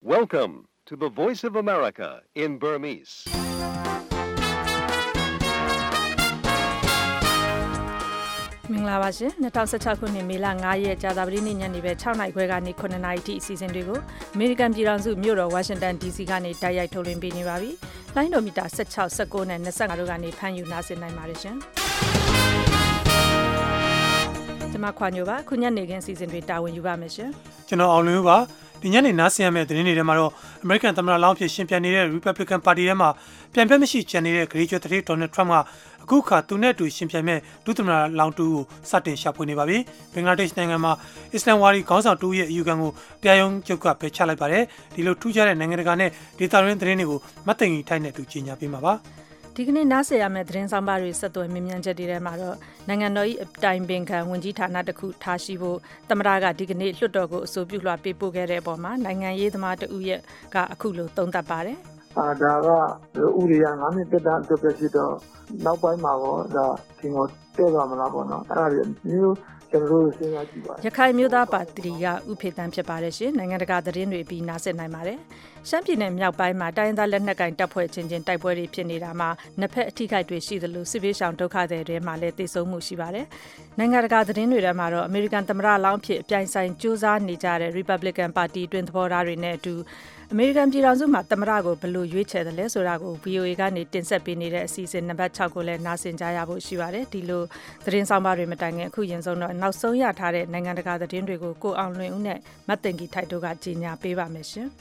Welcome to the Voice of America in Burmese. ။မင်္ဂလာပါရှင်2016ခုနှစ်မေလ9ရက်ကြာသပတေးနေ့ညနေပဲ6နာရီခွဲကနေ9နာရီထိအစီအစဉ်တွေကိုအမေရိကန်ပြည်ထောင်စုမြို့တော်ဝါရှင်တန် DC ကနေတိုက်ရိုက်ထုတ်လွှင့်ပေးနေပါပြီ။လိုင်းဒိုမီတာ16 19နဲ့25တို့ကနေဖမ်းယူနားဆင်နိုင်ပါတယ်ရှင်။ကျွန်မခွာညိုပါခုညနေခင်းအစီအစဉ်တွေတာဝန်ယူပါမယ်ရှင်။ကျွန်တော်အောင်လင်းပါဒီညနေနားဆင်ရမယ့်သတင်းတွေထဲမှာတော့ American သမ္မတလောင်းဖြစ်ရှင်ပြနေတဲ့ Republican Party ထဲမှာပြန်ပြတ်မရှိကျန်နေတဲ့ ဂရီကျွတ်တဲ့ Donald Trump ကအခုခါသူနဲ့အတူရှင်ပြမဲ့ဒုသမ္မတလောင်းတူကိုစတင်ရှာဖွေနေပါပြီ။ဘင်္ဂလားဒေ့ရှ်နိုင်ငံမှာအစ္စလာမ်ဝါဒီခေါင်းဆောင်တူရဲ့အယူခံကိုတရားရုံးချုပ်ကပယ်ချလိုက်ပါတယ်။ဒီလိုထူးခြားတဲ့နိုင်ငံတကာနဲ့ဒေသတွင်းသတင်းတွေကိုမတ်သိင်ကြီးထိုက်နဲ့အတူကြီးညာပေးမှာပါ။ဒီကနေ့နားဆင်ရမယ့်သတင်းဆောင်ပါတွေဆက်သွယ်မြင်မြန်ချက်တွေထဲမှာတော့နိုင်ငံတော်၏အတိုင်ပင်ခံဝန်ကြီးဌာနတစ်ခုထားရှိဖို့သမ္မတကဒီကနေ့လွှတ်တော်ကိုအဆိုပြုလွှာပေးပို့ခဲ့တဲ့အပေါ်မှာနိုင်ငံရေးသမားတဦးရဲ့ကအခုလိုသုံးသပ်ပါတယ်။ဒါကဥရိယာ9နှစ်တက်တာအတွက်ပဲဖြစ်တော့နောက်ပိုင်းမှာတော့ဒါဒီကိုတည့်သွားမလားပေါ့နော်။အဲ့ဒါမျိုးကျွန်တော်တို့စဉ်းစားကြည့်ပါရခိုင်မျိုးသားပါတီကဥဖေတန်းဖြစ်ပါတယ်ရှင်နိုင်ငံတကာသတင်းတွေပြီးနားဆင်နိုင်ပါတယ်ရှမ်းပြည်နယ်မြောက်ပိုင်းမှာတိုင်းသားလက်နက်ကင်တပ်ဖွဲ့ချင်းတိုက်ပွဲတွေဖြစ်နေတာမှာနှစ်ဖက်အထိခိုက်တွေရှိသလိုစစ်ပေးဆောင်ဒုက္ခတွေထဲမှာလည်းတိုက်ဆုံမှုရှိပါတယ်နိုင်ငံတကာသတင်းတွေထဲမှာတော့အမေရိကန်သမ္မတလောင်းဖြစ်အပြိုင်ဆိုင်စူးစမ်းနေကြတဲ့ Republican Party တွင်သဘောထားတွေနဲ့အတူအမေရိကန်ပြည်ထောင်စုမှာသမ္မတကိုဘယ်လိုရွေးချယ်တယ်လဲဆိုတာကို VOA ကနေတင်ဆက်ပေးနေတဲ့အစီအစဉ်နံပါတ်6ကိုလည်းနားဆင်ကြရဖို့ရှိပါတယ်ဒီလိုသတင်းဆောင်ပါတွေမတိုင်ခင်အခုရင်ဆုံးတော့နောက်ဆုံးရထားတဲ့နိုင်ငံတကာသတင်းတွေကိုကိုအောင်လွင်ဦးနဲ့မတ်တင်ကြီးထိုက်တို့ကကြီးညာပေးပါမယ်ရှင်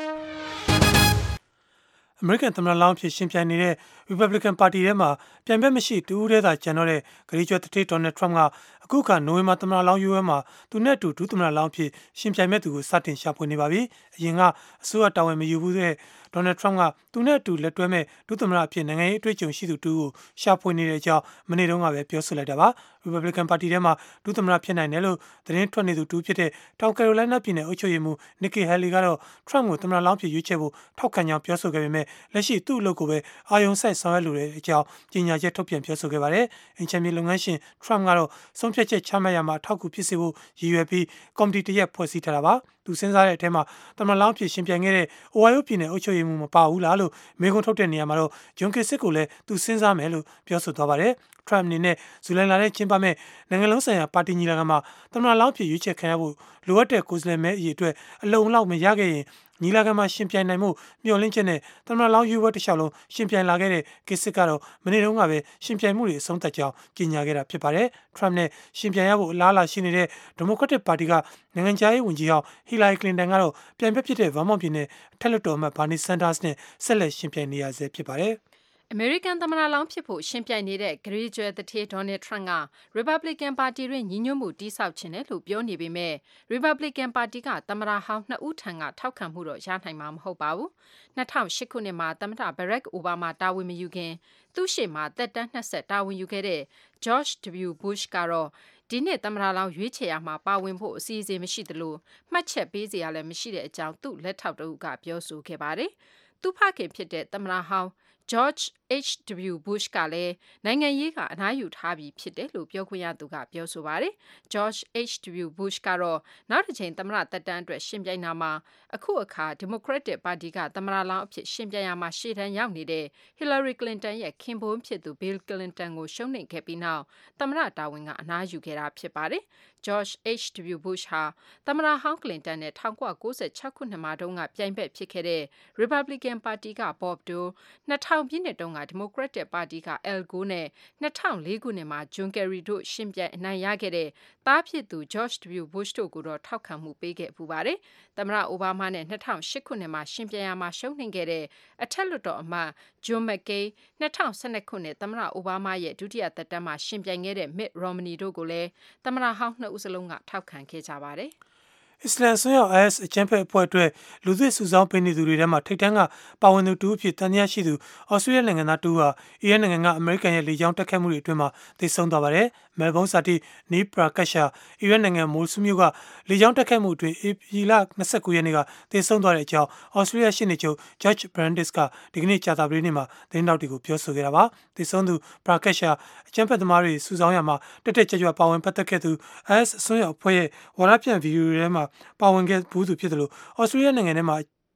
အမေရိကန်သမ္မတလောင်းဖြစ်ရှင်ပြိုင်နေတဲ့ Republican Party ထဲမှာပြန်ပြတ်မရှိတူးတဲ့သာကျန်တော့တဲ့ဂရီကျွတ်တဲ့ Donald Trump ကအခုခါနိုဝင်ဘာသမ္မတလောင်းရွေးပွဲမှာသူနဲ့အတူဒုသမ္မတလောင်းဖြစ်ရှင်ပြိုင်မဲ့သူကိုစတင်ရှာဖွေနေပါပြီ။အရင်ကအစိုးရတာဝန်မယူဘူးတဲ့ Donald Trump ကသူနဲ့အတူလက်တွဲမဲ့ဒုသမ္မတအဖြစ်နိုင်ငံရေးအတွေ့အကြုံရှိသူတူကိုရှာဖွေနေတဲ့အကြောင်းမနေ့တုန်းကပဲပြောဆိုလိုက်တာပါ။ Republican Party ထဲမှာဒုသမ္မတဖြစ်နိုင်တယ်လို့သတင်းထွက်နေသူတူဖြစ်တဲ့တောင်ကယ်ရိုလိုင်းနားပြည်နယ်အုပ်ချုပ်ရေးမှူး Nikki Haley ကတော့ Trump ကိုသမ္မတလောင်းဖြစ်ရွေးချယ်ဖို့ထောက်ခံကြောင်းပြောဆိုခဲ့ပေမဲ့လက်ရှိသူ့အလုပ်ကိုပဲအာရုံစိုက်ဆောင်ရွက်လိုတဲ့အကြောင်းကြေညာချက်ထုတ်ပြန်ပြောဆိုခဲ့ပါတယ်။အင်ချမ်မီလုပ်ငန်းရှင် Trump ကတော့ဆုံးဖြတ်ချက်ချမှတ်ရမှာအထောက်အကူဖြစ်စေဖို့ရည်ရွယ်ပြီးကော်မတီတစ်ရပ်ဖွဲ့စည်းထားတာပါ။သူစဉ်းစားတဲ့အထဲမှာသမ္မတလောင်းဖြစ်ရှင်ပြိုင်ခဲ့တဲ့ Ohio ပြည်နယ်အုပ်ချုပ်ရေးမှူးမပါဘူးလားလို့မေးခွန်းထုတ်တဲ့နေရာမှာတော့ဂျွန်ကစ်စစ်ကိုလည်းသူစဉ်းစားမယ်လို့ပြောဆိုသွားပါတယ်။ Trump အနေနဲ့ဇူလိုင်လထဲကျင်းပမဲ့နိုင်ငံလုံးဆိုင်ရာပါတီညီလာခံမှာသမ္မတလောင်းဖြစ်ရွေးချယ်ခံရဖို့လိုအပ်တဲ့ကိုယ်စားလှယ်မဲအရေအတွက်အလုံအလောက်မရခဲ့ရင်ညီလာခံမှာရှင်ပြိုင်နိုင်မှုမျှော်လင့်ချက်နဲ့သမ္မတလောင်းရွေးပွဲတစ်လျှောက်လုံးရှင်ပြိုင်လာခဲ့တဲ့ကစ်စစ်ကတော့မနေ့တုန်းကပဲရှင်ပြိုင်မှုတွေအဆုံးသတ်ကြောင်းကြေညာခဲ့တာဖြစ်ပါတယ်။ Trump နဲ့ရှင်ပြိုင်ရဖို့အလားအလာရှိနေတဲ့ Democratic Party ကနိုင်ငံခြားရေးဝန်ကြီးဟောင်း Hillary Clinton ကတော့ပြိုင်ဘက်ဖြစ်တဲ့ Vermont ပြည်နယ်အထက်လွှတ်တော်အမတ် Bernie Sanders နဲ့ဆက်လက်ရှင်ပြိုင်နေရဆဲဖြစ်ပါတယ်။အမေရိကန်သမ္မတလောင်းဖြစ်ဖို့ရှင်ပြိုင်နေတဲ့ဂရီကျွဲသူဌေး Donald Trump က Republican Party တွင်ညီညွတ်မှုတည်ဆောက်ခြင်းတယ်လို့ပြောနေပေမဲ့ Republican Party ကသမ္မတဟောင်း2ဦးထံကထောက်ခံမှုတော့ရနိုင်မှာမဟုတ်ပါဘူး။2008ခုနှစ်မှာသမ္မတ Barack Obama တာဝန်မယူခင်သူ့ရှေ့မှာသက်တမ်း20တာဝန်ယူခဲ့တဲ့ George W. Bush ကတော့ဒီနှစ်သမ္မတလောင်းရွေးချယ်ရမှာပါဝင်ဖို့အစီအစဉ်မရှိသလိုမှတ်ချက်ပေးစရာလည်းမရှိတဲ့အကြောင်းသူ့လက်ထောက်တဦးကပြောဆိုခဲ့ပါတယ်။သူ့ဖခင်ဖြစ်တဲ့သမ္မတဟောင်းGeorge H.W. Bush ကလည်းနိုင်ငံရေးကအနားယူထားပြီးဖြစ်တယ်လို့ပြောခွင့်ရသူကပြောဆိုပါတယ်။ George H.W. Bush ကတော့နောက်တစ်ချိန်သမ္မတသက်တမ်းအတွက်ရှင်ပြိုင်တာမှာအခုအခါ Democratic Party ကသမ္မတလောင်းအဖြစ်ရှင်ပြိုင်ရမှာရှေ့တန်းရောက်နေတဲ့ Hillary Clinton ရဲ့ခင်ပွန်းဖြစ်သူ Bill Clinton ကိုရှုံးနိမ့်ခဲ့ပြီးနောက်သမ္မတတာဝန်ကအနားယူခဲ့တာဖြစ်ပါတယ်။ George H.W. Bush ဟာသမ္မတဟောင်း Clinton နဲ့1996ခုနှစ်မှာတုန်းကပြိုင်ဘက်ဖြစ်ခဲ့တဲ့ Republican Party က Bob Dole 2000 ပြည့်နှစ်တုန်းက Democratic Party က Al Gore နဲ့2004ခုနှစ်မှာ John Kerry တို့ရှင်ပြိုင်အနိုင်ရခဲ့တဲ့သားဖြစ်သူ George W. Bush တို့ကိုတော့ထောက်ခံမှုပေးခဲ့ပူပါတယ်။သမ္မတအိုဘားမားနဲ့2008ခုနှစ်မှာရှင်ပြိုင်ရမှာရှုံးနိမ့်ခဲ့တဲ့အထက်လွှတ်တော်အမတ် John McCain 2012ခုနှစ်သမ္မတအိုဘားမားရဲ့ဒုတိယသက်တမ်းမှာရှင်ပြိုင်ခဲ့တဲ့ Mitt Romney တို့ကိုလည်းသမ္မတဟောင်း2ဦးစလုံးကထောက်ခံခဲ့ကြပါတယ်။အစ္စလာမ်ဆွေရောက် IS အကြမ်းဖက်အဖွဲ့အတွက်လူသစ်စုဆောင်းပေးနေသူတွေထဲမှာထိပ်တန်းကပါဝင်သူတူအဖြစ်တန်ရာရှိသူဩစတြေးလျနိုင်ငံသားတူဟာအီရတ်နိုင်ငံကအမေရိကန်ရဲ့လေကြောင်းတိုက်ခိုက်မှုတွေအတွင်းမှာသေဆုံးသွားပါတယ်။ မဲလ်ဘုန်းစာတီနီးပရာကတ်ရှာအီရတ်နိုင်ငံမိုဆူမြို့ကလေကြောင်းတိုက်ခိုက်မှုအတွင်းဧပြီလ29ရက်နေ့ကသေဆုံးသွားတဲ့အကြောင်းဩစတြေးလျရှေ့နေချုပ် George Brandis ကဒီကနေ့ကြာသပတေးနေ့မှာသတင်းတောက်တွေကိုပြောဆိုခဲ့တာပါ။သေဆုံးသူပရာကတ်ရှာအကြမ်းဖက်သမားတွေစုဆောင်းရမှာတက်ကြွပါဝင်ပတ်သက်ခဲ့သူ IS အစွန်းရောက်အဖွဲ့ရဲ့ဝါဒဖြန့်ဗီဒီယိုတွေထဲမှာပါဝင်ခဲ့ဘူးသူဖြစ်တယ်လို့ဩစတြေးလျနိုင်ငံထဲမှာ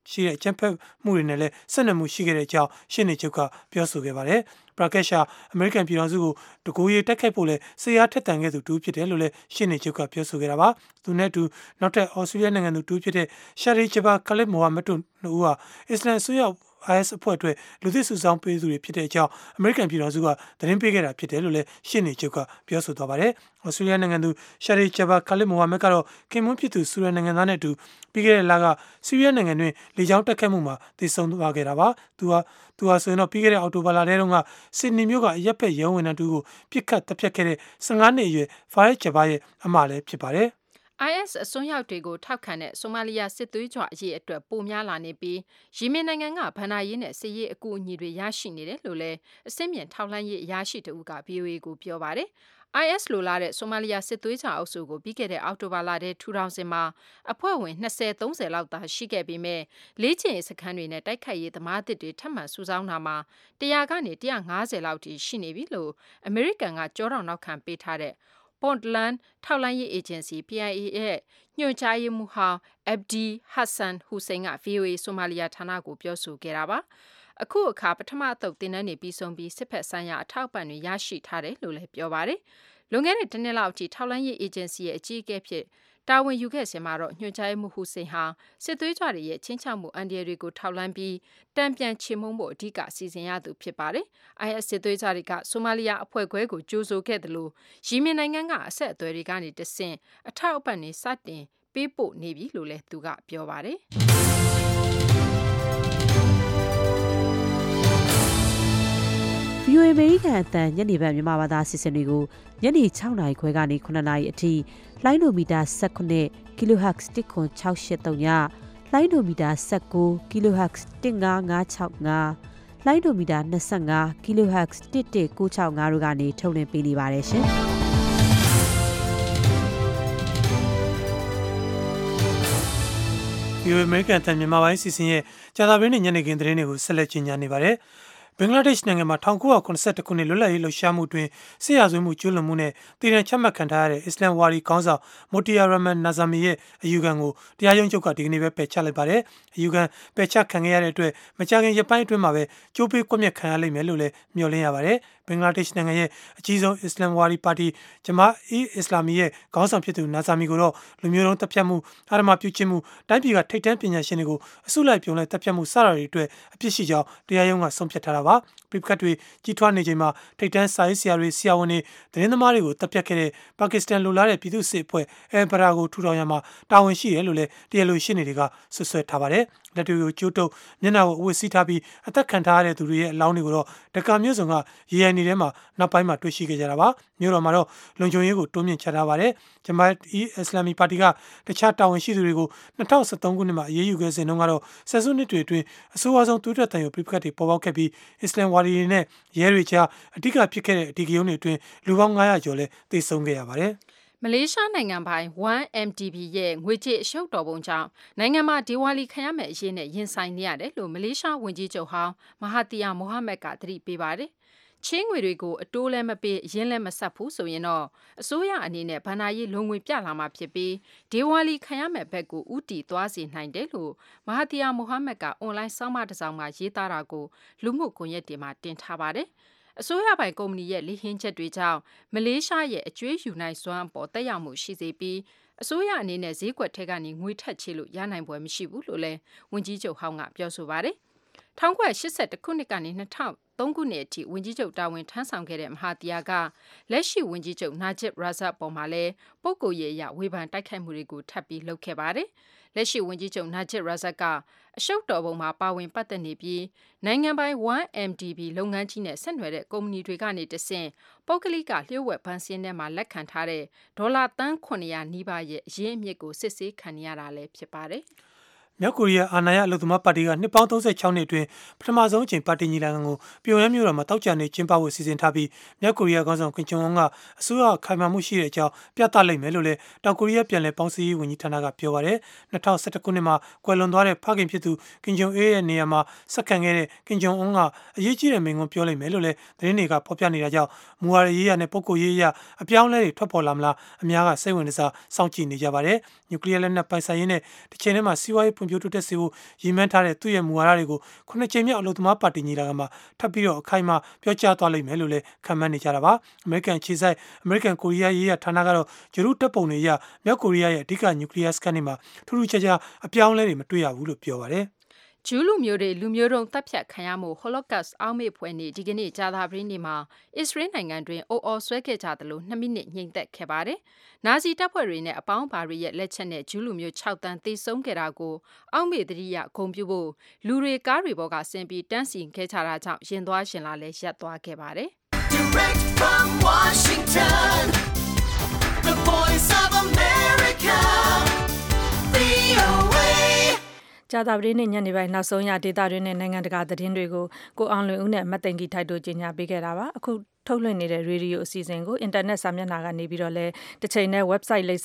ရှိတဲ့အကြမ်းဖက်မှုတွေနဲ့လည်းဆက်နွယ်မှုရှိခဲ့တဲ့အကြောင်းရှင်းနေချုပ်ကပြောဆိုခဲ့ပါတယ်ပရာကက်ရှာအမေရိကန်ပြည်ထောင်စုကိုတကူရေးတိုက်ခိုက်ဖို့လဲစေအားထက်သန်ခဲ့သူတူဖြစ်တယ်လို့လည်းရှင်းနေချုပ်ကပြောဆိုခဲ့တာပါသူနဲ့အတူနောက်ထပ်ဩစတြေးလျနိုင်ငံသူတူဖြစ်တဲ့ရှာရီဂျဘာခလစ်မိုဟာမက်တို့နှစ်ဦးဟာအစ္စလမ်အစိုးရIS အဖွဲ့အတွက်လူသစ်စုဆောင်ပေးသူတွေဖြစ်တဲ့အကြောင်းအမေရိကန်ပြည်ထောင်စုကသတင်းပေးခဲ့တာဖြစ်တယ်လို့လည်းရှင်းနေချုပ်ကပြောဆိုသွားပါတယ်။ဩစတြေးလျနိုင်ငံသူရှာရီဂျဘာခလစ်မိုဟာမက်ကတော့ခင်မွန်းဖြစ်သူဆူရန်နိုင်ငံသားနဲ့အတူပြီးခဲ့တဲ့လကဆီးရီးယားနိုင်ငံတွင်လေကြောင်းတိုက်ခိုက်မှုမှာတည်ဆုံသွားခဲ့တာပါ။သူဟာဆိုရင်တော့ပြီးခဲ့တဲ့အောက်တိုဘာလထဲတုန်းကစစ်ဒနီမြို့ကအရက်ဖက်ရဲဝန်ထမ်းတူကိုပြစ်ခတ်တပ်ဖြတ်ခဲ့တဲ့15နှစ်အရွယ်ဖာရက်ဂျဘာရဲ့အမလည်းဖြစ်ပါတယ်။ IS အစွန်းရောက်တွေကိုထောက်ခံတဲ့ဆိုမာလီယာစစ်သွေးကြွအရေးအတွက်ပိုများလာနေပြီးယီမင်နိုင်ငံကဗန်နာရေးနဲ့စစ်ရေးအကူအညီတွေရရှိနေတယ်လို့လည်းအစိမ့်မြင့်ထောက်လှမ်းရေးအရာရှိတဦးက VOA ကိုပြောပါတယ်။ IS လိုလာတဲ့ဆိုမာလီယာစစ်သွေးကြွအုပ်စုကိုပြီးခဲ့တဲ့အောက်တိုဘာလထဲထူထောင်စဉ်မှာအဖွဲ့ဝင်20-30လောက်သာရှိခဲ့ပေမဲ့လေ့ကျင့်ရေးစခန်းတွေနဲ့တိုက်ခိုက်ရေးသမားတွေထပ်မံစုဆောင်းတာမှာ100ကနေ150လောက်ထိရှိနေပြီလို့အမေရိကန်ကကြောတောင်နောက်ခံပေးထားတဲ့Puntland ထောက်လှမ်းရေးအေဂျင်စီ PIA ရဲ့ညွှန်ကြားရေးမှူးဟောင်း Abdi Hassan Hussein က VOA ဆိုမာလီယာဌာနကိုပြောဆိုခဲ့တာပါ။အခုအခါပထမအသုတ်တင်နန်းနေပြီးဆုံးပြီးစစ်ဖက်ဆိုင်ရာအထောက်အပံ့တွေရရှိထားတယ်လို့လည်းပြောပါတယ်။လွန်ခဲ့တဲ့တစ်နှစ်လောက်အထိထောက်လှမ်းရေးအေဂျင်စီရဲ့အကြီးအကဲဖြစ်တာဝန်ယူခဲ့စဉ်မှာတော့ညွှန်ကြားရေးမှူးဟူစိန်ဟာစစ်သွေးကြွတွေရဲ့ချင်းချောက်မှုအန်ဒီရီတွေကိုထောက်လှမ်းပြီးတံပြန်ချေမှုန်းဖို့အဓိကစီစဉ်ရသူဖြစ်ပါတယ်။ IS စစ်သွေးကြွတွေကဆိုမာလီယာအဖွဲ့ခွဲကိုကြိုးဆိုခဲ့တယ်လို့ယီမင်နိုင်ငံကအဆက်အသွယ်တွေကနေတဆင့်အထောက်အပံ့တွေစတင်ပေးပို့နေပြီလို့လည်းသူကပြောပါတယ်။ VOA အမေရိကန်အသံညနေပိုင်းမြန်မာဘာသာအစီအစဉ်တွေကိုညနေ6နာရီခွဲကနေ9နာရီအထိလိုင်းဒိုမီတာ19 kHz 10683ညလိုင်းဒိုမီတာ19 kHz 15565လိုင်းဒိုမီတာ25 kHz 11965တို့ကနေထုတ်လွှင့်ပေးနေပါတယ်ရှင်။ VOA အမေရိကန်အသံမြန်မာပိုင်းအစီအစဉ်ရဲ့ကြာသပတေးနေ့ညနေခင်းသတင်းတွေကိုဆက်လက်ကြီးညာနေပါတယ်။ဘင်္ဂလားဒေ့ရှ်နိုင်ငံမှာ1982ခုနှစ်လွတ်လပ်ရေးလှုပ်ရှားမှုတွင်စစ်ရာဇဝတ်မှုကျူးလွန်မှုနဲ့တည်တံ့ချမှတ်ခံထားရတဲ့အစ္စလမ်ဝါဒီခေါင်းဆောင်မိုတီယာရမန်နာဇာမီရဲ့အယူခံကိုတရားရုံးချုပ်ကဒီကနေ့ပဲပယ်ချလိုက်ပါတယ်။အယူခံပယ်ချခံခဲ့ရတဲ့အတွက်မကြာခင်ရက်ပိုင်းအတွင်းမှာပဲကြိုးပေးကွပ်မျက်ခံရလိမ့်မယ်လို့လည်းမျှော်လင့်ရပါတယ်။ဘင်္ဂလားဒေ့ရှ်နိုင်ငံရဲ့အကြီးဆုံးအစ္စလမ်ဝါဒီပါတီဂျမာအီအစ္စလာမီရဲ့ခေါင်းဆောင်ဖြစ်သူနာဇာမီကိုတော့လူမျိုးတုံးတပ်ဖြတ်မှုအာဓမ္မပြုကျင့်မှုတိုင်းပြည်ကထိပ်တန်းပညာရှင်တွေကိုအစုလိုက်ပြုံလိုက်တပ်ဖြတ်မှုစတာတွေအတွက်အပြစ်ရှိကြောင်းတရားရုံးကဆုံးဖြတ်ထားတာပါ။ပြစ်ခတ်တွေကြီးထွားနေချိန်မှာထိပ်တန်းစာရေးဆရာတွေဆရာဝန်တွေသတင်းသမားတွေကိုတပ်ဖြတ်ခဲ့တဲ့ပါကစ္စတန်လိုလားတဲ့ပြည်သူ့စစ်အဖွဲ့အယ်ဘရာကိုထူထောင်ရမှာတာဝန်ရှိတယ်လို့လည်းတရားလိုရှင်းတွေကဆွဆွဲထားပါတယ်။လက်တွေကိုကျိုးတုပ်မျက်နှာကိုအဝတ်စည်းထားပြီးအသက်ခံထားရတဲ့သူတွေရဲ့အလောင်းတွေကိုတော့ဒကာမျိုးစုံကရေရိုင်နေထဲမှာနောက်ပိုင်းမှာတွေ့ရှိခဲ့ကြတာပါ။မြို့တော်မှာတော့လုံခြုံရေးကိုတိုးမြင့်ချထားပါတယ်။ဂျမာအီအစ္စလာမီပါတီကတခြားတာဝန်ရှိသူတွေကို2013ခုနှစ်မှာအရေးယူခဲ့စဉ်တုန်းကတော့ဆယ်စုနှစ်တွေအတွင်းအဆိုးအဝါဆုံးသွေးထွက်တန်ရုံပြစ်ခတ်တွေပေါ်ပေါက်ခဲ့ပြီးအစ္စလမ်ဝါဒီတွေနဲ့ရဲတွေကြားအဓိကဖြစ်ခဲ့တဲ့အဓိကရုဏ်းတွေအတွင်းလူပေါင်း900ကျော်လည်းသေဆုံးခဲ့ရပါတယ်မလေးရှားနိုင်ငံပိုင် 1MDB ရဲ့ငွေကြေးအရှုပ်တော်ပုံကြောင့်နိုင်ငံမှာဒီဝါလီခံရမယ့်အရေးနဲ့ရင်ဆိုင်နေရတယ်လို့မလေးရှားဝန်ကြီးချုပ်ဟောင်းမဟာတီယာမိုဟာမက်ကသတိပေးပါတယ်။ချင်းငွေတွေကိုအတိုးလည်းမပေးအရင်လည်းမဆက်ဘူးဆိုရင်တော့အစိုးရအနေနဲ့ဗဏ္ဍာရေးလုံငွေပြလာမှာဖြစ်ပြီးဒီဝါလီခံရမယ့်ဘက်ကိုဥတီသွားစေနိုင်တယ်လို့မဟာတီယာမိုဟာမက်ကအွန်လိုင်းဆောင်းပါးတစ်စောင်မှာရေးသားတာကိုလူမှုကွန်ရက်တွေမှာတင်ထားပါတယ်။အစိုးရပိုင်ကုမ္ပဏီရဲ့လိဟင်းချက်တွေကြောင့်မလေးရှားရဲ့အကျွေးယူနိုင်စွမ်းအပေါ်သက်ရောက်မှုရှိစေပြီးအစိုးရအနေနဲ့ဈေးကွက်ထဲကနေငွေထက်ချေလို့ရနိုင်ပွဲမရှိဘူးလို့လည်းဝန်ကြီးချုပ်ဟောင်းကပြောဆိုပါတယ်။1981ခုနှစ်ကနေ2003ခုနှစ်အထိဝန်ကြီးချုပ်တာဝန်ထမ်းဆောင်ခဲ့တဲ့မဟာတီယာကလက်ရှိဝန်ကြီးချုပ်နာဂျစ်ရာဇတ်ပေါ်မှာလည်းပုဂ္ဂိုလ်ရေးအရဝေဖန်တိုက်ခိုက်မှုတွေကိုထပ်ပြီးလုပ်ခဲ့ပါတယ်။လက်ရှိဝန်ကြီးချုပ်နာဂျစ်ရာဇတ်ကအရှုပ်တော်ပုံမှာပါဝင်ပတ်သက်နေပြီးနိုင်ငံပိုင် 1MDB လုပ်ငန်းကြီးနဲ့ဆက်နွယ်တဲ့ကုမ္ပဏီတွေကနေတဆင့်ပုဂ္ဂလိကလျှို့ဝှက်ဘဏ်စင်းထဲမှာလက်ခံထားတဲ့ဒေါ်လာသန်း900နီးပါးရဲ့အရင်းအမြစ်ကိုစစ်ဆေးခံရတာလည်းဖြစ်ပါတယ်။မြောက်ကိုရီးယားအာဏာရအလို့သမားပါတီကနှစ်ပေါင်း36နှစ်အတွင်းပထမဆုံးအကြိမ်ပါတီညီလာခံကိုပြုံယမ်းမြို့တော်မှာတောက်ကြနေကျင်းပဖို့စီစဉ်ထားပြီးမြောက်ကိုရီးယားခေါင်းဆောင်ကင်ဂျုံအွန်ကအစိုးရခိုင်မာမှုရှိတဲ့အကြောင်းပြသလိုက်မယ်လို့လည်းတောင်ကိုရီးယားပြည်내ပေါင်းစည်းရေးဝန်ကြီးဌာနကပြောပါတယ်2011ခုနှစ်မှာကွယ်လွန်သွားတဲ့ဖခင်ဖြစ်သူကင်ဂျုံအေးရဲ့နေရာမှာဆက်ခံခဲ့တဲ့ကင်ဂျုံအွန်ကအရေးကြီးတဲ့မိန့်ခွန်းပြောလိုက်မယ်လို့လည်းသတင်းတွေကဖော်ပြနေတာကြောင့်မူဝါဒရေးရာနဲ့ပုဂ္ဂိုလ်ရေးရာအပြောင်းအလဲတွေထွက်ပေါ်လာမလားအများကစိတ်ဝင်စားစောင့်ကြည့်နေကြပါတယ်နျူကလ িয়ার လက်နက်ပိုင်ဆိုင်ရေးနဲ့တစ်ချိန်တည်းမှာစီးပွားရေးဖွံ့ဖြဖြိုးတိုးတက်စေဖို့ရည်မှန်းထားတဲ့သူ့ရဲ့မူဝါဒတွေကို9ကြိမ်မြောက်အလို့သမားပါတီညီလာခံမှာထပ်ပြီးတော့အခိုင်အမာပြောကြားသွားလိမ့်မယ်လို့လည်းခန့်မှန်းနေကြတာပါအမေရိကန်ခြေဆိုင်အမေရိကန်ကိုရီးယားရေးရာဌာနကတော့ဂျေရုတပ်ပုံတွေအရမြောက်ကိုရီးယားရဲ့အဓိကနျူကလ িয়ার စကန်တွေမှာထူးထူးခြားခြားအပြောင်းအလဲတွေမတွေ့ရဘူးလို့ပြောပါတယ်ဂျူးလူမျိုးတွေလူမျိုးတုံးတပ်ဖြတ်ခံရမှု Holocaust အောက်မေ့ဖွယ်နေ့ဒီကနေ့ကြာသပတေးနေ့မှာအစ္စရေးနိုင်ငံတွင်အိုအော်ဆွဲခဲ့ကြသလို2မိနစ်ငြိမ်သက်ခဲ့ပါတယ်။နာဇီတပ်ဖွဲ့တွေနဲ့အပေါင်းပါတွေရဲ့လက်ချက်နဲ့ဂျူးလူမျိုး6တန်းသေဆုံးခဲ့တာကိုအောက်မေ့သတိရဂုဏ်ပြုဖို့လူတွေကားတွေပေါ်ကဆင်းပြီးတန်းစီခဲ့ကြတာကြောင့်ရင်သွားရှင်လာလဲရပ်သွားခဲ့ပါတယ်။ Direct from Washington, the voice of America, VOA ကြာသပတေးနေ့ညနေပိုင်းနောက်ဆုံးရဒေတာတွေနဲ့နိုင်ငံတကာသတင်းတွေကိုကိုအောင်လွင်ဦးနဲ့မတ်သိန်ကြီးထိုက်တို့ကြီးညာပေးခဲ့တာပါအခုထုတ်လွှင့်နေတဲ့ရေဒီယိုအစီအစဉ်ကိုအင်တာနက်စာမျက်နှာကနေပြီးတော့လဲတစ်ချိန်နဲ့ website လိပ်စာ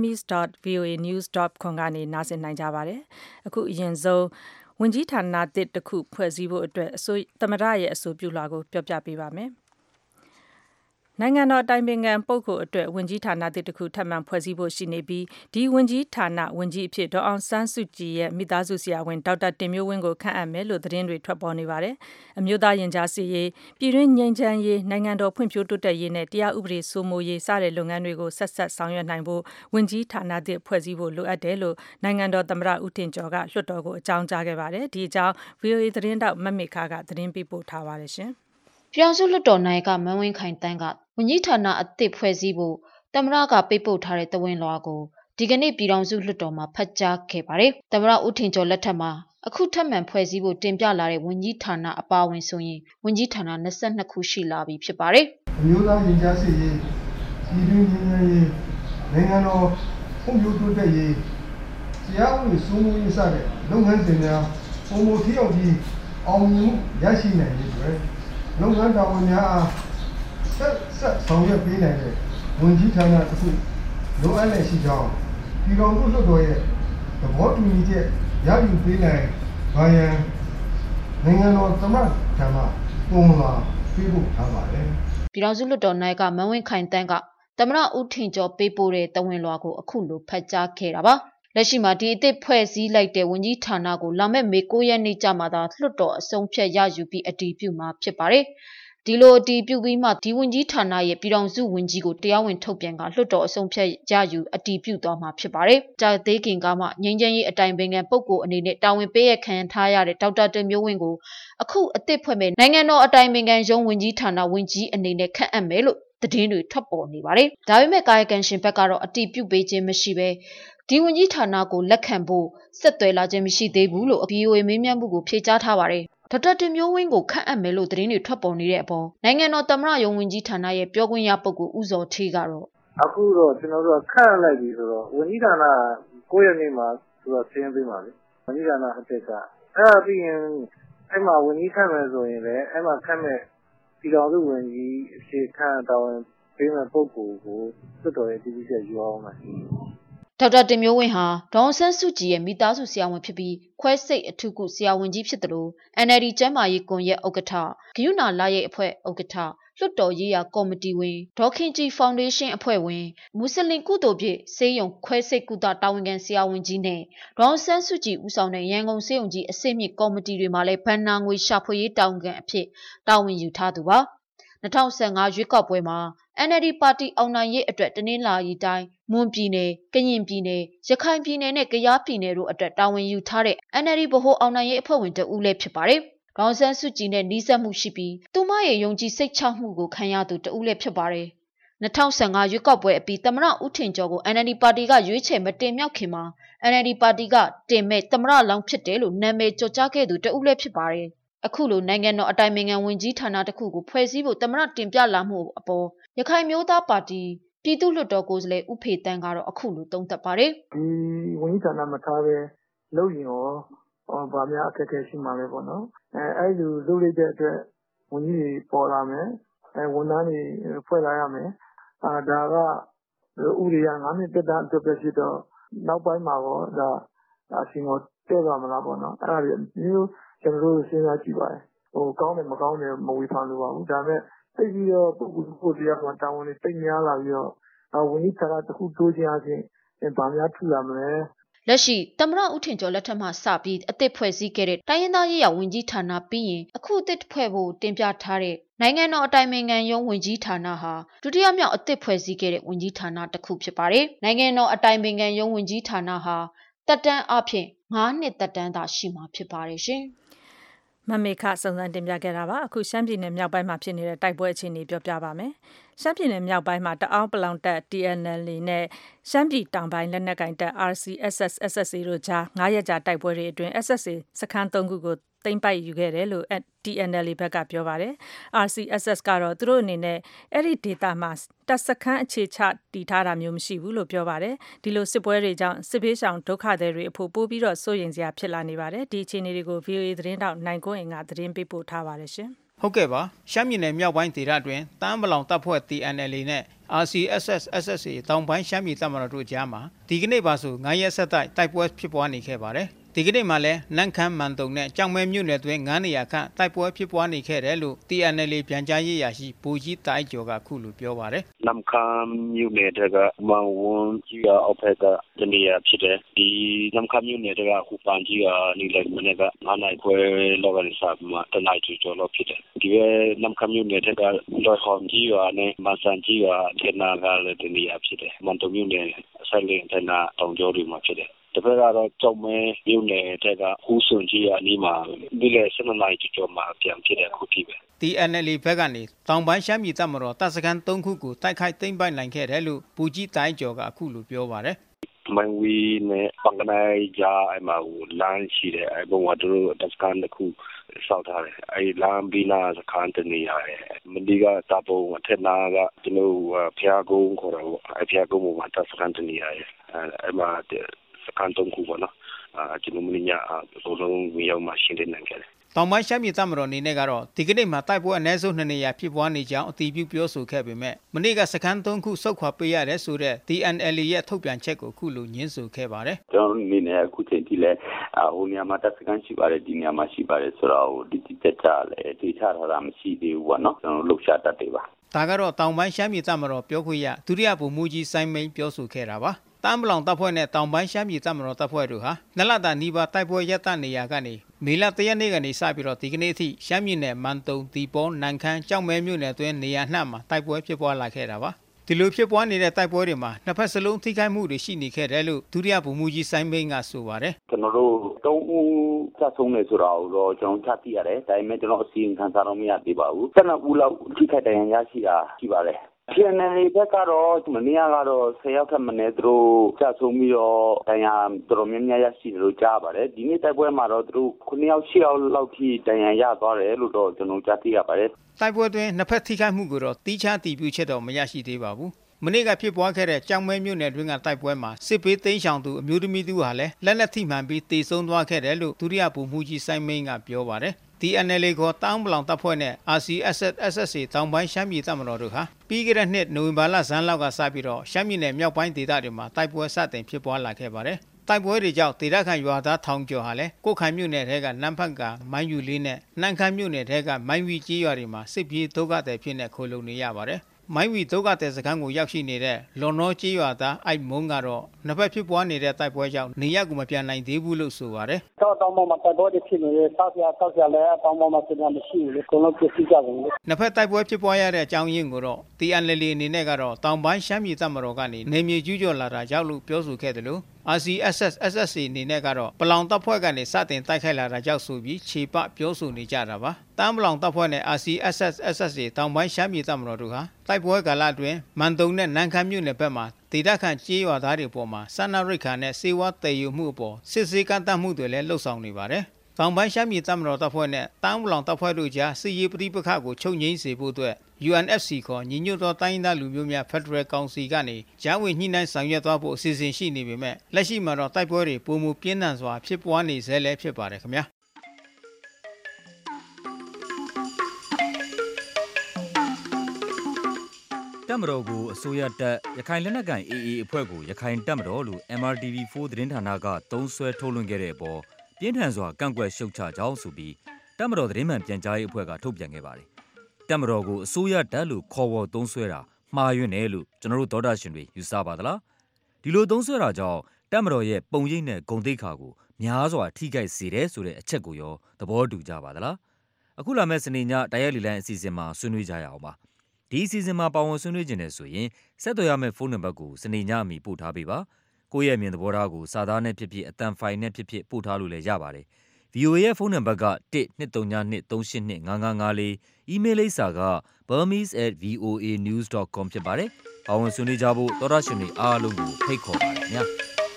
burmese.voanews.com ကနေနားဆင်နိုင်ကြပါတယ်အခုအရင်ဆုံးဝင်ကြီးဌာနတစ်ခုဖွဲ့စည်းဖို့အတွက်သမ္မတရဲ့အဆိုပြုလွှာကိုပြောပြပေးပါမယ်နိုင်ငံတော်တိုင်ပင်ခံပုဂ္ဂိုလ်အတွက်ဝင်ကြီးဌာနတစ်ခုထပ်မံဖွဲ့စည်းဖို့ရှိနေပြီးဒီဝင်ကြီးဌာနဝင်ကြီးအဖြစ်ဒေါ်အောင်ဆန်းစုကြည်ရဲ့မိသားစုဆရာဝန်ဒေါက်တာတင်မျိုးဝင်းကိုခန့်အပ်မယ်လို့သတင်းတွေထွက်ပေါ်နေပါတယ်။အမျိုးသားရင်ကြားစေ့ရေးပြည်တွင်းငြိမ်းချမ်းရေးနိုင်ငံတော်ဖွံ့ဖြိုးတိုးတက်ရေးနဲ့တရားဥပဒေစိုးမိုးရေးစတဲ့လုပ်ငန်းတွေကိုဆက်ဆက်ဆောင်ရွက်နိုင်ဖို့ဝင်ကြီးဌာနတစ်ဖွဲ့စည်းဖို့လိုအပ်တယ်လို့နိုင်ငံတော်သမ္မတဦးထင်ကျော်ကလွှတ်တော်ကိုအကြောင်းကြားခဲ့ပါတယ်။ဒီအကြောင်း VOA သတင်းတောက်မမေခကသတင်းပေးပို့ထားပါတယ်ရှင်။ပြည်အောင်စုလွှတ်တော်နိုင်ကမန်းဝင်းခိုင်တန်းကဝန်ကြီးဌာနအသစ်ဖွဲ့စည်းဖို့သမ္မတကပေးပို့ထားတဲ့တဝင်လွှာကိုဒီကနေ့ပြည်ထောင်စုလွှတ်တော်မှာဖတ်ကြားခဲ့ပါတယ်။သမ္မတဦးထင်ကျော်လက်ထက်မှာအခုထပ်မံဖွဲ့စည်းဖို့တင်ပြလာတဲ့ဝန်ကြီးဌာနအပါအဝင်ဆိုရင်ဝန်ကြီးဌာန22ခုရှိလာပြီဖြစ်ပါတယ်။အမျိုးသားရင်ကြားစေ့ရေးပြည်တွင်းငြိမ်းချမ်းရေးနိုင်ငံတော်ဖွံ့ဖြိုးတိုးတက်ရေးတရားဥပဒေစိုးမိုးရေးစတဲ့လုပ်ငန်းစဉ်များပုံမထီအောင်ပြီးအောင်မြင်မှုရရှိနိုင်ရေးအတွက်လုပ်ငန်းတာဝန်များအားဆက်ဆောင်ရွက်ပေးနိုင်တဲ့ဝန်ကြီးဌာနတစ်ခုလိုအပ်လက်ရှိကြောင်းပြည်ထောင်စုလွှတ်တော်ရဲ့သဘောတူညီချက်ရယူပေးနိုင်ပါရန်နိုင်ငံတော်သမ္မတထံမှပုံမှန်ပေးပို့ထားပါတယ်။ပြည်ထောင်စုလွှတ်တော်နိုင်ကမန်းဝင်းခိုင်တန်းကသမ္မတဦးထင်ကျော်ပေးပို့တဲ့တဝင်လွှာကိုအခုလိုဖတ်ကြားခဲ့တာပါ။လက်ရှိမှာဒီအသစ်ဖွဲ့စည်းလိုက်တဲ့ဝန်ကြီးဌာနကိုလာမယ့်မေ9ရက်နေ့ကျမှသာလွှတ်တော်အဆုံးဖြတ်ရယူပြီးအတည်ပြုမှာဖြစ်ပါတယ်။ဒီလိုအတည်ပြုပြီးမှဒီဝန်ကြီးဌာနရဲ့ပြည်ထောင်စုဝန်ကြီးကိုတရားဝင်ထုတ်ပြန်ကလွှတ်တော်အဆုံးဖြတ်ရယူအတည်ပြုသွားမှာဖြစ်ပါတယ်။ကြာသေးခင်ကမှငြိမ်းချမ်းရေးအတိုင်ပင်ခံပုဂ္ဂိုလ်အနေနဲ့တာဝန်ပေးရခံထားရတဲ့ဒေါက်တာတင်မျိုးဝင်းကိုအခုအသစ်ဖွဲ့မဲ့နိုင်ငံတော်အတိုင်ပင်ခံရုံးဝန်ကြီးဌာနဝန်ကြီးအနေနဲ့ခန့်အပ်မယ်လို့သတင်းတွေထွက်ပေါ်နေပါတယ်။ဒါပေမဲ့ကာယကံရှင်ဘက်ကတော့အတည်ပြုပေးခြင်းမရှိဘဲဒီဝန်ကြီးဌာနကိုလက်ခံဖို့ဆက်သွယ်လာခြင်းမရှိသေးဘူးလို့ VOA မေးမြန်းမှုကိုဖြေကြားထားပါတယ်။ဒေါက်တာတင်မျိုးဝင်းကိုခန့်အပ်မယ်လို့သတင်းတွေထွက်ပေါ်နေတဲ့အပေါ်နိုင်ငံတော်သမ္မတရုံးဝန်ကြီးဌာနရဲ့ပြောခွင့်ရပုဂ္ဂိုလ်ဦးဇော်ဌေးကတော့အခုတော့ကျွန်တော်တို့ခန့်လိုက်ပြီဆိုတော့ဝန်ကြီးဌာန9ရက်နေ့မှာသူကဆင်းပေးပါလေဝန်ကြီးဌာနအသစ်ကအဲ့ဒါပြီးရင်အဲ့မှာဝန်ကြီးခန့်မယ်ဆိုရင်လည်းအဲ့မှာခန့်မဲ့ပြည်တော်စုဝန်ကြီးအဖြစ်ခန့်တာဝန်ပေးမဲ့ပုဂ္ဂိုလ်ကိုလွှတ်တော်ရဲ့ကြီးကြီးကျယ်ယူအောင်ပါဒေါက်တာတင်မျိုးဝင်းဟာဒေါအောင်ဆန်းစုကြည်ရဲ့မိသားစုဆရာဝန်ဖြစ်ပြီးခွဲစိတ်အထူးကုဆရာဝန်ကြီးဖြစ်တယ်လို့ NLD ကျန်းမာရေးကွန်ရက်ဥက္ကဋ္ဌဂယုဏလာရဲ့အဖွဲ့ဥက္ကဋ္ဌလွှတ်တော်ရေးရာကော်မတီဝင်ဒေါခင်ကြည်ဖောင်ဒေးရှင်းအဖွဲ့ဝင်မွတ်စလင်ကုသိုလ်ပြည့်ဆေးရုံခွဲစိတ်ကုသတာဝန်ခံဆရာဝန်ကြီးနဲ့ဒေါအောင်ဆန်းစုကြည်ဦးဆောင်တဲ့ရန်ကုန်ဆေးရုံကြီးအစိမ့်မြင့်ကော်မတီတွေမှာလည်းဘဏ္ဍာငွေရှာဖွေရေးတာဝန်ခံအဖြစ်တာဝန်ယူထားသူပါ2015ရွေးကောက်ပွဲမှာ NLD ပါတီအောင်နိုင်ရေးအတွက်တနင်္လာရီတိုင်းမွန်ပြည်နယ်ကရင်ပြည်နယ်ရခိုင်ပြည်နယ်နဲ့ကယားပြည်နယ်တို့အတွက်တာဝန်ယူထားတဲ့ NLD ဗဟိုအောင်နိုင်ရေးအဖွဲ့ဝင်တဦးလည်းဖြစ်ပါတယ်။ဒေါအောင်ဆန်းစုကြည်နဲ့နှီးစပ်မှုရှိပြီးသူမရဲ့ယုံကြည်စိတ်ချမှုကိုခံရသူတဦးလည်းဖြစ်ပါတယ်။2015ရွေးကောက်ပွဲအပြီးသမ္မတဦးထင်ကျော်ကို NLD ပါတီကရွေးချယ်မတင်မြှောက်ခင်မှာ NLD ပါတီကတင်မဲ့သမ္မတလောင်းဖြစ်တယ်လို့နာမည်ကျော်ကြားခဲ့သူတဦးလည်းဖြစ်ပါတယ်။အခုလိုနိုင်ငံတော်အတိုင်ပင်ခံဝန်ကြီးဌာနတစ်ခုကိုဖွဲ့စည်းဖို့သမ္မတတင်ပြလာမှုအပေါ်ရခိုင်မျိုးသားပါတီပြည်သူ့လွှတ်တော်ကိုယ်စားလှယ်ဦးဖေတန်းကတော့အခုလိုသုံးသပ်ပါတယ်။ဒီဝန်ကြီးဌာနမထားပဲလုပ်ရင်ရောဗာများအခက်အခဲရှိမှာပဲပေါ့နော်။အဲ့လိုလုပ်လိုက်တဲ့အတွက်ဝန်ကြီးတွေပေါ်လာမယ်။ဝန်ထမ်းတွေဖွဲ့လာရမယ်။ဒါကဥပဒေက9နှစ်တက်တာအတွက်ပဲဖြစ်တော့နောက်ပိုင်းမှာတော့ဒါအရှင်ကိုတဲ့ပါမလားပေါ့နော်။အဲ့ဒါတွေမျိုးကျွန်တော်တို့စဉ်းစားကြည့်ပါတယ်။ကောင်းတယ်မကောင်းတယ်မဝေဖန်လိုပါဘူး။ဒါပေမဲ့သိပြီးတော့ပုဂ္ဂိုလ်တရားမှာတာဝန်တွေသိများလာပြီးတော့ဝန်ကြီးဌာနတစ်ခုတိုးချင်အချင်းဗာများထူလာမလဲလက်ရှိသမ္မတဦးထင်ကျော်လက်ထက်မှစပြီးအသစ်ဖွဲ့စည်းခဲ့တဲ့တိုင်းရင်းသားရေးရာဝန်ကြီးဌာနပြီးရင်အခုအသစ်ဖွဲ့ဖို့တင်ပြထားတဲ့နိုင်ငံတော်အတိုင်ပင်ခံရုံးဝန်ကြီးဌာနဟာဒုတိယမြောက်အသစ်ဖွဲ့စည်းခဲ့တဲ့ဝန်ကြီးဌာနတစ်ခုဖြစ်ပါတယ်။နိုင်ငံတော်အတိုင်ပင်ခံရုံးဝန်ကြီးဌာနဟာတက်တန်းအဖြစ်9 နှစ်တက်တန်းသာရှိမှာဖြစ်ပါတယ်ရှင်။မမေခစုံစမ်းတင်ပြခဲ့တာပါအခုရှမ်းပြည်နယ်မြောက်ပိုင်းမှာဖြစ်နေတဲ့တိုက်ပွဲအခြေအနေပြောပြပါမယ်ရှမ်းပြည်နယ်မြောက်ပိုင်းမှာတအောင်းပလောင်တပ် TNLA နဲ့ရှမ်းပြည်တောင်ပိုင်းလက်နက်ကိုင်တပ် RCSS SSA တို့ကြား9ရက်ကြာတိုက်ပွဲတွေအတွင်း SSA စခန်း3ခုကိုသိမ်းပိုက်ယူခဲ့တယ်လို့ TNLA ဘက်ကပြောပါတယ်။ RCSS ကတော့သူတို့အနေနဲ့အဲ့ဒီဒေသမှာတပ်စခန်းအခြေချတည်ထားတာမျိုးမရှိဘူးလို့ပြောပါတယ်။ဒီလိုစစ်ပွဲတွေကြောင့်စစ်ဘေးရှောင်ဒုက္ခသည်တွေအဖို့ပို့ပြီးတော့စိုးရိမ်စရာဖြစ်လာနေပါတယ်။ဒီအခြေအနေတွေကို VOA သတင်းတောက်နိုင်ကွန်းအင်ကသတင်းပေးပို့ထားပါတယ်ရှင်။ဟုတ်ကဲ့ပါရှမ်းပြည်နယ်မြောက်ပိုင်းဒေသအတွင်းတန်းပလောင်တပ်ဖွဲ့ TNLA နဲ့ RCSS SSA တောင်ပိုင်းရှမ်းပြည်တပ်မတော်တို့ကြားမှာဒီကနေ့ပါဆို9ရက်ဆက်တိုက်ပွဲဖြစ်ပွားနေခဲ့ပါတယ်။ဒီကနေ့မှလည်းနန့်ခမ်းမန်တုံနဲ့ကြောင်မဲမြို့နယ်တွင်9နေရာခန့်တိုက်ပွဲဖြစ်ပွားနေခဲ့တယ်လို့ TNLA ပြန်ကြားရေးရာရှိဗိုလ်ကြီးတိုက်ကျော်ကခုလိုပြောပါတယ်နန့်ခမ်းမြို့နယ်ကမန်ဝွန်ကြီးအောက်ဖက်ကတနေရာဖြစ်တယ်ဒီနန့်ခမ်းမြို့နယ်ကဟူပန်ကြီးနေလည်းမနေ့က9နိုင်ခွဲလောက်ကနေစပြီးမှတနိုင်ကျော်လောက်ဖြစ်တယ်ဒီပဲနန့်ခမ်းမြို့နယ်ကလော်ဟွန်ကြီးနဲ့မန်ဆန်ကြီးဒေနာကလည်းတနေရာဖြစ်တယ်မန်တုံမြို့နယ်ဆက်လက်ဒေနာတောင်ကျော်တွေမှာဖြစ်တယ်တပည့်ကတော့ကြောက်မဲမြို့နယ်ကဟူးစွန်ကြီးအနီးမှာဒီလေစနနိုင်ကျော်မှာပြန်ဖြစ်တဲ့ခုထိပဲ TNLA ဘက်ကနေတောင်ပိုင်းရှမ်းပြည်တပ်မတော်တပ်စခန်း3ခုကိုတိုက်ခိုက်သိမ်းပိုက်နိုင်ခဲ့တယ်လို့ပူကြီးတိုင်းကျော်ကအခုလိုပြောပါတယ်မန်ဝီနဲ့ပန်ကနိုင်ကြားအမလမ်းရှိတယ်အဘုံကတို့တပ်စခန်းတစ်ခုစောက်ထားတယ်အဲလမ်းဘီနာစခန်းတနေရတယ်မဒီကတပုံအထက်နာကကျွန်တော်ဖျားကုန်းခေါ်တော့အဖျားကုန်းမှာတပ်စခန်းတနေရတယ်အဲမှာစခန်း3ခုပေါ့နော်ကျွန်တော်မင်းညာဘလုံးမြေရောက်မှရှင်းနေနိုင်ခဲ့တယ်တောင်ပိုင်းရှမ်းပြည်တပ်မတော်အနေနဲ့ကတော့ဒီကနေ့မှာတိုက်ပွဲအနည်းဆုံး2နေရာဖြစ်ပွားနေကြောင်းအတည်ပြုပြောဆိုခဲ့ပေမဲ့မနေ့ကစခန်း3ခုစုခွာပေးရတယ်ဆိုတဲ့ TNLA ရဲ့ထုတ်ပြန်ချက်ကိုခုလိုညှင်းဆိုခဲ့ပါတယ်ကျွန်တော်အနေနဲ့အခုချိန်ထိလဲဟိုနေရာမှာတပ်စခန်းရှိပါတယ်ဒီနေရာမှာရှိပါတယ်ဆိုတော့ဒီတက်ကြလဲဒေချထားတာမရှိသေးဘူးပေါ့နော်ကျွန်တော်လှုပ်ရှားတတ်တယ်ပါဒါကတော့တောင်ပိုင်းရှမ်းပြည်တပ်မတော်ပြောခွင့်ရဒုတိယဗိုလ်မှူးကြီးစိုင်းမိန်ပြောဆိုခဲ့တာပါတမ်ဘလောင်တပ်ဖွဲ့နဲ့တောင်ပိုင်းရှမ်းပြည်တပ်မတော်တပ်ဖွဲ့တို့ဟာနလတာနီးပါးတိုက်ပွဲရပ်တန့်နေရာကနေမေလ3ရက်နေ့ကနေစပြီးတော့ဒီကနေ့အထိရှမ်းပြည်နယ်မန်တုံတီပေါနန်ခမ်းကြောက်မဲမြို့နယ်အတွင်းနေရာနှံ့မှာတိုက်ပွဲဖြစ်ပွားလာခဲ့တာပါဒီလိုဖြစ်ပွားနေတဲ့တိုက်ပွဲတွေမှာနှစ်ဖက်စလုံးထိခိုက်မှုတွေရှိနေခဲ့တယ်လို့ဒုတိယဗိုလ်မှူးကြီးစိုင်းမိန်ကဆိုပါတယ်ကျွန်တော်တို့3ဦးချဆုံးနေဆိုတာကိုတော့ကျွန်တော်ချသိရတယ်ဒါပေမဲ့ကျွန်တော်အစီရင်ခံစာတော့မရသေးပါဘူး12ဦးလောက်ထိခိုက်ဒဏ်ရာရရှိတာရှိပါတယ်TNLA ဘက်ကတော့မနေ့ကတော့10ယောက်ထပ်မနေသူတို့ချဆုံးပြီးတော့တရားတော်တော်များများရရှိတယ်လို့ကြားပါတယ်ဒီနေ့တိုက်ပွဲမှာတော့သူတို့9ယောက်10ယောက်လောက်ထိတရားရသွားတယ်လို့တော့ကျွန်တော်ကြားသိရပါတယ်တိုက်ပွဲတွင်နှစ်ဖက်ထိခိုက်မှုကိုတော့တီးခြားတည်ပြုချက်တော့မရရှိသေးပါဘူးမနေ့ကဖြစ်ပွားခဲ့တဲ့ကြောင်မဲမြို့နယ်တွင်းကတိုက်ပွဲမှာစစ်ပေးသိမ်းရှောင်သူအမျိုးသမီးသူဟာလည်းလက်နက်ထိမှန်ပြီးတေဆုံးသွားခဲ့တယ်လို့ဒုတိယဗိုလ်မှူးကြီးစိုင်းမိန်ကပြောပါတယ်TNLA ကိုတောင်ပလောင်တပ်ဖွဲ့နဲ့ RCSS SSA တောင်ပိုင်းရှမ်းပြည်တပ်မတော်တို့ဟာပြီးခဲ့တဲ့နှစ်နိုဝင်ဘာလဇန်လောက်ကစပြီးတော့ရှမ်းပြည်နယ်မြောက်ပိုင်းဒေသတွေမှာတိုက်ပွဲစတင်ဖြစ်ပွားလာခဲ့ပါတယ်။တိုက်ပွဲတွေကြောင့်ဒေသခံရွာသားထောင်ကျော်ဟာလည်းကိုခိုင်မြို့နယ်ထဲကနန်းဖက်ကမိုင်းယူလေးနဲ့နှမ်းခမ်းမြို့နယ်ထဲကမိုင်းဝီကြီးရွာတွေမှာစစ်ပြေးဒုက္ခသည်ဖြစ်နေခိုလုံနေရပါတယ်။မိုင်းဝီဒုက္ခသည်စခန်းကိုရောက်ရှိနေတဲ့လွန်တော်ကြီးရွာသားအိုက်မုံကတော့နှစ်ဖက်ဖြစ်ပွားနေတဲ့တိုက်ပွဲကြောင့်နေရပ်ကိုမပြန်နိုင်သေးဘူးလို့ဆိုပါတယ်။တောင်ပေါ်မှာတိုက်ပွဲဖြစ်နေတယ်ဆောက်ရလဲတောင်ပေါ်မှာစစ်မှမရှိဘူးလေ။ကိုလုံးပြစ်ကြတယ်လေ။နှစ်ဖက်တိုက်ပွဲဖြစ်ပွားရတဲ့အကြောင်းရင်းကိုတော့ TNLA အနေနဲ့ကတော့တောင်ပိုင်းရှမ်းပြည်တပ်မတော်ကနေနေမြေကျူးကျော်လာတာကြောင့်လို့ပြောဆိုခဲ့တယ်လို့RCSS SSA အနေနဲ့ကတော့ပလောင်တပ်ဖွဲ့ကနေစတင်တိုက်ခိုက်လာတာကြောင့်ဆိုပြီးခြေပပြောဆိုနေကြတာပါတမ်ပလောင်တပ်ဖွဲ့နဲ့ RCSS SSA တောင်ပိုင်းရှမ်းပြည်တပ်မတော်တို့ဟာတိုက်ပွဲကာလအတွင်းမန်တုံနဲ့နန်းခမ်းမြို့နယ်ဘက်မှာဒေသခံကြေးရွာသားတွေပေါ်မှာစာနာရိက္ခာနဲ့စေဝါတည်ယူမှုအပေါ်စစ်ဆေးကန့်သတ်မှုတွေလည်းလှုပ်ဆောင်နေပါတယ်တောင်ပိုင်းရှမ်းပြည်တပ်မတော်တပ်ဖွဲ့နဲ့တမ်ပလောင်တပ်ဖွဲ့တို့ကြားစစ်ရေးပဋိပက္ခကိုချုပ်ငြိမ်းစေဖို့အတွက်UNFC ခေါ်ညီညွတ်သောတိုင်းသားလူမျိုးများဖက်ဒရယ်ကောင်စီကနေကြားဝင်ညှိနှိုင်းဆောင်ရွက်သွားဖို့အစီအစဉ်ရှိနေပေမဲ့လက်ရှိမှာတော့တိုက်ပွဲတွေပုံမူပြင်းထန်စွာဖြစ်ပွားနေဆဲလည်းဖြစ်ပါတယ်ခင်ဗျာတပ်မတော်ကိုအစိုးရတပ်ရခိုင်လက်နက်ကိုင် AA အဖွဲ့ကိုရခိုင်တပ်မတော်လို့ MRTV4 သတင်းဌာနကသုံးစွဲထုတ်လွှင့်ခဲ့တဲ့အပေါ်ပြင်းထန်စွာကန့်ကွက်ရှုတ်ချကြောင်းဆိုပြီးတပ်မတော်သတင်းမှန်ပြန်ကြားရေးအဖွဲ့ကထုတ်ပြန်ခဲ့ပါတယ်တပ်မတော်ကိုအစိုးရတပ်လို့ခေါ်ဝေါ်သုံးစွဲတာမှားယွင်းတယ်လို့ကျွန်တော်တို့သောတာရှင်တွေယူဆပါသလားဒီလိုသုံးစွဲတာကြောင့်တပ်မတော်ရဲ့ပုံရိပ်နဲ့ဂုဏ်သိက္ခာကိုများစွာထိခိုက်စေတယ်ဆိုတဲ့အချက်ကိုရောသဘောတူကြပါသလားအခုလာမယ့်စနေညတိုက်ရိုက်လေလံအစီအစဉ်မှာဆွေးနွေးကြရအောင်ပါဒီအစီအစဉ်မှာပါဝင်ဆွေးနွေးခြင်းနဲ့ဆိုရင်ဆက်သွယ်ရမယ့်ဖုန်းနံပါတ်ကိုစနေညအမီပို့ထားပေးပါကိုယ့်ရဲ့မြင်သဘောထားကိုစာသားနဲ့ဖြစ်ဖြစ်အသံဖိုင်နဲ့ဖြစ်ဖြစ်ပို့ထားလို့လည်းရပါတယ် VOA ရဲ့ဖုန်းနံပါတ်က123235554 email လိပ်စာက burmese@voanews.com ဖြစ်ပါတယ်ပါဝင်ဆွေးနွေးကြဖို့သောရရှင်တွေအားလုံးကိုဖိတ်ခေါ်ပါတယ်ခင်ဗျာ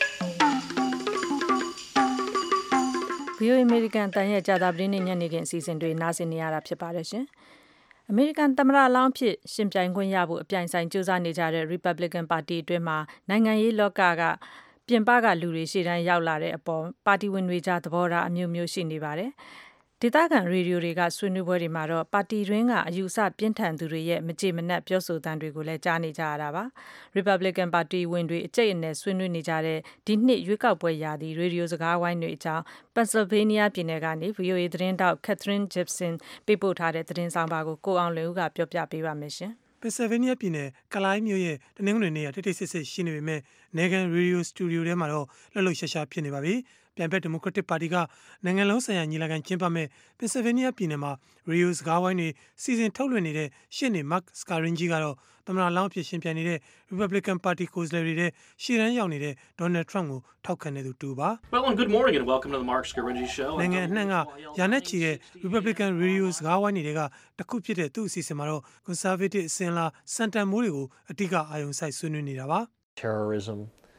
VOA American တန်ရဲ့ကြာသပတေးနေ့ညနေခင်းအစီအစဉ်တွေနားဆင်နေရတာဖြစ်ပါတယ်ရှင်။ American သမ္မတလောင်းဖြစ်ရှင်ပြိုင်ခွင့်ရဖို့အပြိုင်ဆိုင်ကြိုးစားနေကြတဲ့ Republican Party အတွင်းမှာနိုင်ငံရေးလောကကပြင်ပကလူတွေရှေ့တန်းရောက်လာတဲ့အပေါ်ပါတီဝင်တွေကြားသဘောထားအမျိုးမျိုးရှိနေပါတယ်။ဒေသခံရေဒီယိုတွေကဆွေးနွေးပွဲတွေမှာတော့ပါတီတွင်းကအယူအဆပြင်းထန်သူတွေရဲ့မကြေမနက်ပြောဆိုသံတွေကိုလည်းကြားနေကြရတာပါ။ Republican Party ဝင်တွေအကျိတ်အနယ်ဆွေးနွေးနေကြတဲ့ဒီနှစ်ရွေးကောက်ပွဲရာသီရေဒီယိုစကားဝိုင်းတွေအကြောင်း Pennsylvania ပြည်နယ်ကနေ VOA သတင်းတောက် Catherine Gibson ပေးပို့ထားတဲ့သတင်းဆောင်ပါကိုအောင်လွင်ဦးကပြောပြပေးပါမယ်ရှင်။ Pennsylvania ပြည်နယ်ကလိုင်းမြို့ရဲ့တနင်္ဂနွေနေ့ကတိတ်တိတ်ဆိတ်ဆိတ်ရှိနေပေမဲ့ Negan Radio Studio ထဲမှာတော့လှုပ်လှုပ်ရှားရှားဖြစ်နေပါပြီ။ပြိုင်ဘက် Democratic Party ကနိုင်ငံလုံးဆိုင်ရာညီလာခံကျင်းပမဲ့ Pennsylvania ပြည်နယ်မှာ Radio စကားဝိုင်းတွေစီစဉ်ထုတ်လွှင့်နေတဲ့ရှေ့နေ Mark Scaringi ကတော့သမ္မတလောင်းဖြစ်ရှင်ပြိုင်နေတဲ့ Republican Party ကိုယ်စားလှယ်တွေရှေ့တန်းရောက်နေတဲ့ Donald Trump ကိုထောက်ခံတဲ့သူတူပါ။ Well, and good morning and welcome to the Mark Scaringi show. နိုင်ငံအနှံ့ကယာနဲ့ချီတဲ့ Republican Radio စကားဝိုင်းတွေကတခုဖြစ်တဲ့သူ့အစီအစဉ်မှာတော့ Conservative အစဉ်လာစံတန်မိုးတွေကိုအဓိကအာရုံစိုက်ဆွေးနွေးနေတာပါ။ Terrorism,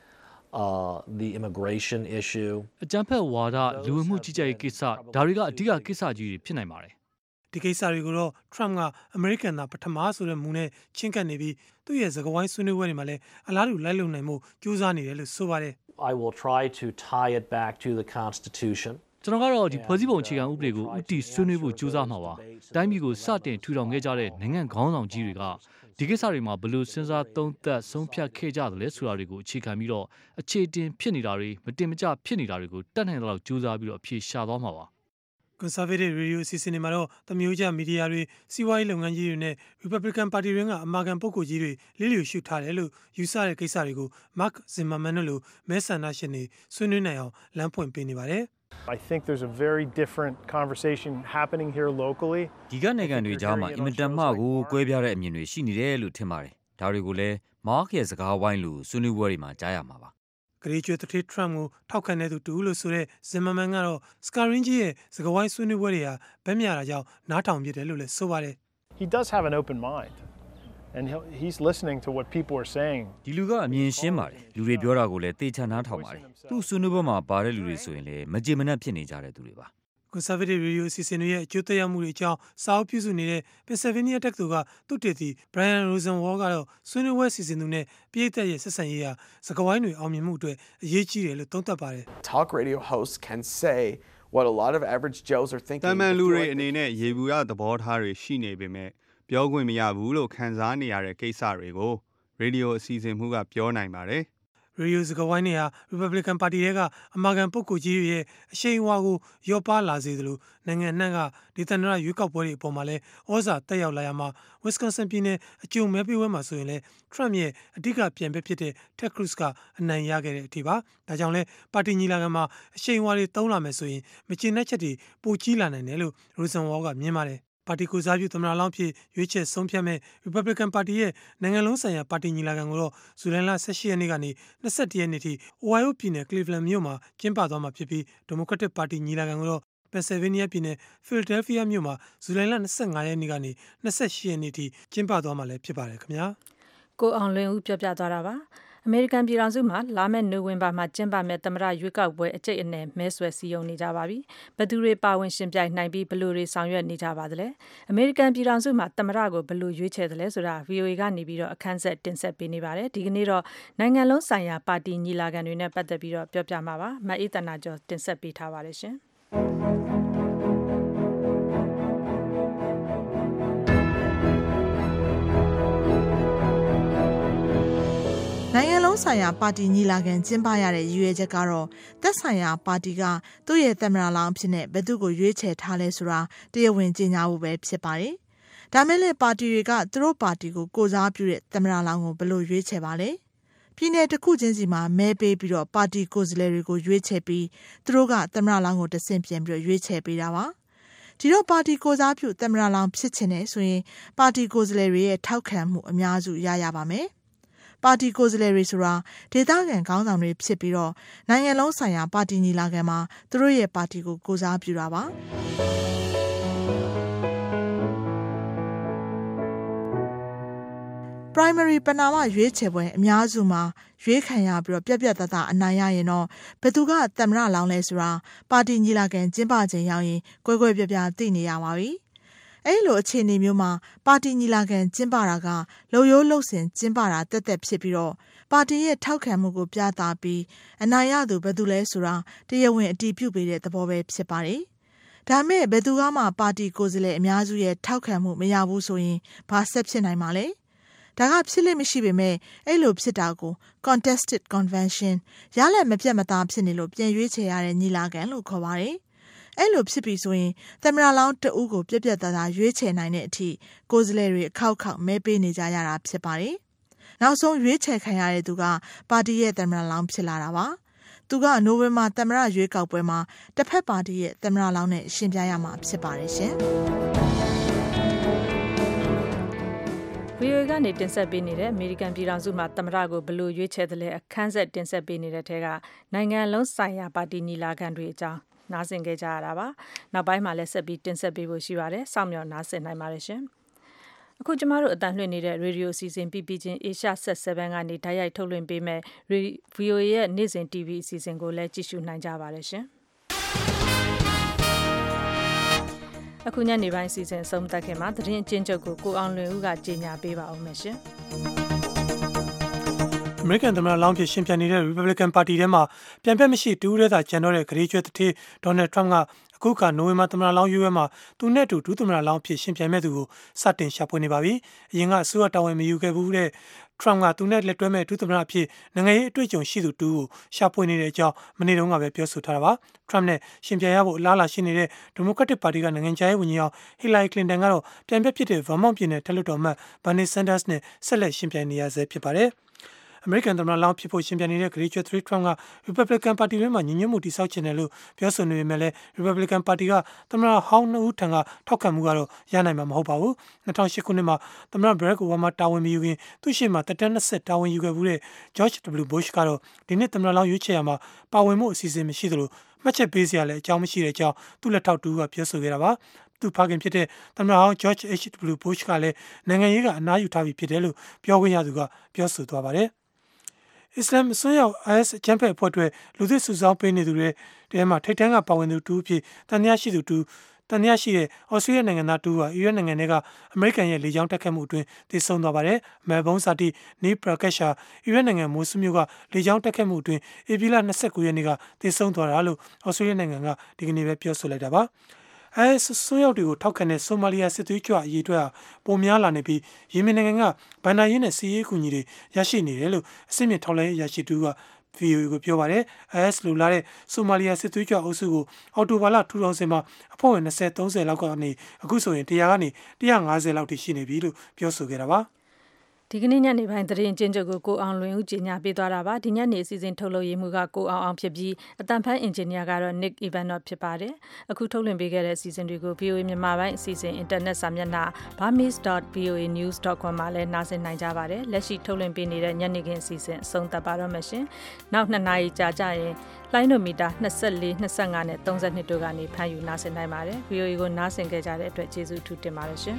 the immigration issue. အကြမ်းဖက်ဝါဒလူဝင်မှုကြီးကြပ်ရေးကိစ္စဒါတွေကအဓိကကိစ္စကြီးတွေဖြစ်နိုင်ပါတယ်။ဒီကိစ္စတွေကိုတော့ Trump ကအမေရိကန်သားပထမဆိုတဲ့မူနဲ့ချင်းကပ်နေပြီးသူ့ရဲ့စကားဝိုင်းဆွေးနွေးပွဲတွေမှာလည်းအလားတူလိုက်လုံနိုင်မှုကြိုးစားနေတယ်လို့ဆိုပါတယ်။ I will try to tie it back to the Constitution. ကျွန်တော်ကတော့ဒီဖွဲ့စည်းပုံအခြေခံဥပဒေကိုဥတီဆွေးနွေးဖို့ကြိုးစားမှာပါ။တိုင်းပြည်ကိုစတင်ထူထောင်ခဲ့ကြတဲ့နိုင်ငံခေါင်းဆောင်ကြီးတွေကဒီကိစ္စတွေမှာဘယ်လိုစဉ်းစားသုံးသပ်ဆုံးဖြတ်ခဲ့ကြသလဲဆိုတာတွေကိုအခြေခံပြီးတော့အခြေတင်ဖြစ်နေတာတွေမတင်မကျဖြစ်နေတာတွေကိုတတ်နိုင်တဲ့လောက်ကြိုးစားပြီးတော့အဖြေရှာသွားမှာပါ။ Conservative Radio အစီအစဉ်တွေမှာတော့သမယိုးကျမီဒီယာတွေစီးပွားရေးလုပ်ငန်းကြီးတွေနဲ့ Republican Party တွင်းကအမာခံပုဂ္ဂိုလ်ကြီးတွေလျှို့ရှုထားတယ်လို့ယူဆတဲ့ကိစ္စတွေကို Mark Zimmerman တို့လိုမဲဆန္ဒရှင်တွေဆွေးနွေးနိုင်အောင်လမ်းဖွင့်ပေးနေပါတယ်။ I think there's a very different conversation happening here locally. ဒီကနိုင်ငံတွေကြားမှာအင်မတန်မှကိုကွဲပြားတဲ့အမြင်တွေရှိနေတယ်လို့ထင်ပါတယ်။ဒါတွေကိုလည်း Mark ရဲ့စကားဝိုင်းလို့ဆွေးနွေးပွဲတွေမှာကြားရမှာပါ။ဂရီကျွဲတထေး Trump ကိုထောက်ခံတဲ့သူတူလို့ဆိုတဲ့ Zimmerman ကတော့ Scaringi ရဲ့စကားဝိုင်းဆွေးနွေးပွဲတွေဟာဗက်မြတာကြောင့်နားထောင်ပြတယ်လို့လည်းဆိုပါတယ်။ He does have an open mind and he's listening to what people are saying. ဒီလူကအမြင်ရှင်းပါတယ်။လူတွေပြောတာကိုလည်းသေချာနားထောင်ပါတယ်။သူ့ဆွေးနွေးပွဲမှာပါတဲ့လူတွေဆိုရင်လည်းမကြေမနက်ဖြစ်နေကြတဲ့သူတွေပါ။ Conservative Radio အစီအစဉ်တွေရဲ့အကျိုးသက်ရောက်မှုတွေအကြောင်းစာအုပ်ပြုစုနေတဲ့ Pennsylvania တက္ကသိုလ်ကသုတေသီ Brian Rosenwald ကတော့ဆွေးနွေးပွဲစီစဉ်သူနဲ့ပြည်သက်ရဲ့ဆက်ဆံရေးဟာစကားဝိုင်းတွေအောင်မြင်မှုအတွက်အရေးကြီးတယ်လို့သုံးသပ်ပါတယ်။ Talk radio hosts can say what a lot of average Joes are thinking. တမန်လူတွေအနေနဲ့ရေဘူးရသဘောထားတွေရှိနေပေမဲ့ပြောခွင့်မရဘူးလို့ခံစားနေရတဲ့ကိစ္စတွေကို Radio အစီအစဉ်မှုကပြောနိုင်ပါတယ်။ Radio စကားဝိုင်းတွေဟာ Republican Party တွေကအမာခံပုဂ္ဂိုလ်ကြီးတွေရဲ့အရှိန်အဝါကိုရော့ပါလာစေသလိုနိုင်ငံအနှံ့ကဒေသန္တရရွေးကောက်ပွဲတွေအပေါ်မှာလည်းဩဇာတက်ရောက်လာရမှာ Wisconsin ပြည်နယ်အကြုံမဲပေးပွဲမှာဆိုရင်လည်း Trump ရဲ့အဓိကပြိုင်ဘက်ဖြစ်တဲ့ Ted Cruz ကအနိုင်ရခဲ့တဲ့အထိပါ။ဒါကြောင့်လဲပါတီညီလာခံမှာအရှိန်အဝါတွေသုံးလာမယ်ဆိုရင်မကျေနပ်ချက်တွေပိုကြီးလာနိုင်တယ်လို့ Rosenwald ကမြင်ပါတယ်။ပါတီကိုစားပြုသမ္မတလောင်းဖြစ်ရွေးချယ်ဆုံးဖြတ်မဲ့ Republican Party ရဲ့နိုင်ငံလုံးဆိုင်ရာပါတီညီလာခံကိုတော့ဇူလိုင်လ18ရက်နေ့ကနေ21ရက်နေ့ထိ Ohio ပြည်နယ် Cleveland မြို့မှာကျင်းပသွားမှာဖြစ်ပြီး Democratic Party ညီလာခံကိုတော့ Pennsylvania ပြည်နယ် Philadelphia မြို့မှာဇူလိုင်လ25ရက်နေ့ကနေ28ရက်နေ့ထိကျင်းပသွားမှာလည်းဖြစ်ပါတယ်ခင်ဗျာ။ကိုအောင်လွင်ဦးပြောပြသွားတာပါ။အမေရိကန်ပြည်ထောင်စုမှာလာမယ့်နိုဝင်ဘာမှာကျင်းပမယ့်သမ္မတရွေးကောက်ပွဲအကျိတ်အနယ်မဲဆွယ်စည်းရုံးနေကြပါပြီ။ဘယ်သူတွေပါဝင်ရှင်ပြိုင်နိုင်ပြီးဘယ်လိုတွေဆောင်ရွက်နေကြပါသလဲ။အမေရိကန်ပြည်ထောင်စုမှာသမ္မတကိုဘယ်လိုရွေးချယ်သလဲဆိုတာ VOA ကနေပြီးတော့အခန်းဆက်တင်ဆက်ပေးနေပါတယ်။ဒီကနေ့တော့နိုင်ငံလုံးဆိုင်ရာပါတီညီလာခံတွေနဲ့ပတ်သက်ပြီးတော့ပြောပြမှာပါ။မအေးတနာကျော်တင်ဆက်ပေးထားပါတယ်ရှင်။နိုင်ငံလုံးဆိုင်ရာပါတီညီလာခံကျင်းပရတဲ့ရည်ရွယ်ချက်ကတော့သက်ဆိုင်ရာပါတီကသူ့ရဲ့သမ္မတလောင်းအဖြစ်နဲ့ဘယ်သူကိုရွေးချယ်ထားလဲဆိုတာတရားဝင်ကြေညာဖို့ပဲဖြစ်ပါတယ်။ဒါမဲ့လည်းပါတီတွေကသူတို့ပါတီကိုကိုစားပြုတဲ့သမ္မတလောင်းကိုဘယ်လိုရွေးချယ်ပါလဲ။ပြည်내တစ်ခုချင်းစီမှာမဲပေးပြီးတော့ပါတီကိုယ်စားလှယ်တွေကိုရွေးချယ်ပြီးသူတို့ကသမ္မတလောင်းကိုတဆင့်ပြန်ပြီးရွေးချယ်ပေးတာပါဒီတော့ပါတီကိုစားပြုသမ္မတလောင်းဖြစ်ချင်တယ်ဆိုရင်ပါတီကိုယ်စားလှယ်တွေရဲ့ထောက်ခံမှုအများစုရပါမယ်ပါတီကိုယ်စားလှယ်တွေဆိုတာဒေသခံခေါင်းဆောင်တွေဖြစ်ပြီးတော့နိုင်ငံလုံးဆိုင်ရာပါတီညီလာခံမှာသူတို့ရဲ့ပါတီကိုကိုစားပြုတာပါprimary ပဏာမရွေးချယ်ပွဲအများစုမှာရွေးခံရပြီးတော့ပြတ်သားသားအနိုင်ရရင်တော့ဘယ်သူကသမ္မတလောင်းလဲဆိုတာပါတီညီလာခံကျင်းပချိန်ရောက်ရင်ကွဲကွဲပြားပြားသိနေရပါပြီ။အဲဒီလိုအခြေအနေမျိုးမှာပါတီညီလာခံကျင်းပတာကလုံရိုးလုံစင်ကျင်းပတာတက်တက်ဖြစ်ပြီးတော့ပါတီရဲ့ထောက်ခံမှုကိုပြသပြီးအနိုင်ရသူဘယ်သူလဲဆိုတာတရားဝင်အတည်ပြုပေးတဲ့သဘောပဲဖြစ်ပါတယ်။ဒါမဲ့ဘယ်သူကမှပါတီကိုယ်စားလှယ်အများစုရဲ့ထောက်ခံမှုမရဘူးဆိုရင်ဘာဆက်ဖြစ်နိုင်မှာလဲ။ဒါကဖြစ်လိမ့်မရှိပေမဲ့အဲ့လိုဖြစ်တာကို contested convention ရလက်မပြတ်မသားဖြစ်နေလို့ပြန်ရွေးချယ်ရတဲ့ညီလာခံလို့ခေါ်ပါတယ်။အဲ့လိုဖြစ်ပြီဆိုရင်သမ္မတလောင်းတဦးကိုပြတ်သားသားရွေးချယ်နိုင်တဲ့အထိကိုယ်စားလှယ်တွေအခောက်ခောက်မဲပေးနေကြရတာဖြစ်ပါတယ်။နောက်ဆုံးရွေးချယ်ခံရတဲ့သူကပါတီရဲ့သမ္မတလောင်းဖြစ်လာတာပါ။သူကနိုဝင်ဘာသမ္မတရွေးကောက်ပွဲမှာတစ်ဖက်ပါတီရဲ့သမ္မတလောင်းနဲ့ရှင်ပြရမှာဖြစ်ပါတယ်ရှင်။ VOA ကနေတင်ဆက်ပေးနေတဲ့အမေရိကန်ပြည်ထောင်စုမှာသမ္မတကိုဘယ်လိုရွေးချယ်သလဲအခန်းဆက်တင်ဆက်ပေးနေတဲ့ထဲကနိုင်ငံလုံးဆိုင်ရာပါတီညီလာခံတွေအကြောင်းနားဆင်ခဲ့ကြရတာပါ။နောက်ပိုင်းမှာလည်းဆက်ပြီးတင်ဆက်ပေးဖို့ရှိပါတယ်။စောင့်မျှော်နားဆင်နိုင်ပါတယ်ရှင်။အခုကျမတို့အတန်လွှင့်နေတဲ့ရေဒီယိုအစီအစဉ်ပြီးချင်း Asia Set 7ကနေဓာတ်ရိုက်ထုတ်လွှင့်ပေးမဲ့ VOA ရဲ့နေ့စဉ် TV အစီအစဉ်ကိုလည်းကြည့်ရှုနိုင်ကြပါတယ်ရှင်။အခုညနေပိုင်းစီစဉ်အဆုံးသတ်ခင်မှာသတင်းအကျဉ်းချုပ်ကိုကိုအောင်လွင်ဦးကကြေညာပေးပါအောင်မယ်ရှင်။ American သမ္မတလောင်းဖြစ်ရှင်ပြနေတဲ့ Republican Party ထဲမှာပြန်ပြတ်မရှိတူးရဲတာကျန်တော့တဲ့ဂရေကျွဲတထေး Donald Trump ကအခုခါနိုဝင်ဘာသမ္မတလောင်းရွေးပွဲမှာသူနဲ့တူဒုသမ္မတလောင်းဖြစ်ရှင်ပြမဲ့သူကိုစတင်ရှာဖွေနေပါပြီ။အရင်ကအစိုးရတာဝန်မယူခဲ့ဘူးတဲ့Trump ကသူနဲ့လက်တွဲမဲ့ဒုသမ္မတအဖြစ်နိုင်ငံရေးအတွေ့အကြုံရှိသူတူကိုရှာဖွေနေတဲ့အကြောင်းမနေ့တုန်းကပဲပြောဆိုထားတာပါ။ Trump နဲ့ရှင်ပြရဖို့အလားအလာရှိနေတဲ့ Democratic Party ကနိုင်ငံခြားရေးဝန်ကြီးအောင် Hillary Clinton ကတော့ပြန်ပြဖြစ်တဲ့ Vermont ပြည်နယ်ထက်လွှတ်တော်အမတ် Bernie Sanders နဲ့ဆက်လက်ရှင်ပြိုင်နေရဆဲဖြစ်ပါတယ်။ American သမ္မတလောင်းဖြစ်ဖို့ရှင်ပြနေတဲ့ ဂရေကျွဲ Trump က Republican Party ထဲမှာညီညွတ်မှုတည်ဆောက်ချင်တယ်လို့ပြောဆိုနေပေမဲ့လည်း Republican Party ကသမ္မတဟောင်း2ဦးထံကထောက်ခံမှုကတော့ရနိုင်မှာမဟုတ်ပါဘူး။2008ခုနှစ်မှာသမ္မတ Barack Obama တာဝန်မယူခင်သူ့ရှေ့မှာတက်တန်း20တာဝန်ယူခဲ့မှုတဲ့ George W. Bush ကတော့ဒီနှစ်သမ္မတလောင်းရွေးချယ်ရမှာပါဝင်မှုအစီအစဉ်မရှိသလိုမှတ်ချက်ပေးစရာလည်းအကြောင်းမရှိတဲ့အကြောင်းသူ့လက်ထောက်တူကပြောဆိုခဲ့တာပါ။သူဖခင်ဖြစ်တဲ့သမ္မတဟောင်း George H.W. Bush ကလည်းနိုင်ငံရေးကအနားယူထားပြီးဖြစ်တယ်လို့ပြောခွင့်ရသူကပြောဆိုသွားပါတယ်။အစ္စလာမ်ဆွမ်းရောက် IS အကြမ်းဖက်အဖွဲ့တွေလူသစ်စုဆောင်းပေးနေသူတွေတဲမှာထိတ်တန်းကပါဝင်သူတူအဖြစ်တန်တရားရှိသူတူတန်တရားရှိတဲ့ဩစတြေးလျနိုင်ငံသားတူဟာအီရတ်နိုင်ငံထဲကအမေရိကန်ရဲ့လေကြောင်းတိုက်ခိုက်မှုအတွင်းသေဆုံးသွားပါတယ်။မဲဘုံစာတီနီပရာကက်ရှာအီရတ်နိုင်ငံမိုဆူမြို့ကလေကြောင်းတိုက်ခိုက်မှုအတွင်းဧပြီလ29ရက်နေ့ကသေဆုံးသွားတာလို့ဩစတြေးလျနိုင်ငံကဒီကနေ့ပဲပြောဆိုလိုက်တာပါ။ IS ဆွမ်းရောက်တွေကိုထောက်ခံတဲ့ဆိုမာလီယာစစ်သွေးကြွအရေးအတွက်ပုံများလာနေပြီးယီမင်နိုင်ငံကဗန်ဒါယင်းနဲ့စီးရေးကူညီတွေရရှိနေတယ်လို့အစိမ့်မြင့်ထောက်လှမ်းရေးရရှိသူက VOA ကိုပြောပါတယ်။ IS လိုလာတဲ့ဆိုမာလီယာစစ်သွေးကြွအုပ်စုကိုအော်တိုဘာလထူထောင်စင်မှာအဖွဲ့ဝင်20-30လောက်ကနေအခုဆိုရင်100ကနေ150လောက်ထိရှိနေပြီလို့ပြောဆိုခဲ့တာပါ။ဒီကနေ့ညနေပိုင်းသတင်းကျဉ်းချုပ်ကိုကိုအောင်လွင်ဦးကြီးညာပေးသွားတာပါဒီညနေအစီအစဉ်ထုတ်လုပ်ရေးမှူးကကိုအောင်ဖြစ်ပြီးအတန်ဖန်အင်ဂျင်နီယာကတော့ Nick Ivanov ဖြစ်ပါတယ်အခုထုတ်လွှင့်ပေးခဲ့တဲ့အစီအစဉ်တွေကို VOA မြန်မာပိုင်းအစီအစဉ် internet စာမျက်နှာ burmese.voanews.com မှာလည်းနားဆင်နိုင်ကြပါတယ်လက်ရှိထုတ်လွှင့်ပေးနေတဲ့ညနေခင်းအစီအစဉ်အဆုံးသတ်ပါတော့မယ်ရှင်နောက်2နာရီကြာကြရင်လိုင်းနိုမီတာ24 25နဲ့32တို့ကနေဖမ်းယူနားဆင်နိုင်ပါတယ် VOA ကိုနားဆင်ခဲ့ကြတဲ့အတွက်ကျေးဇူးထူးတင်ပါတယ်ရှင်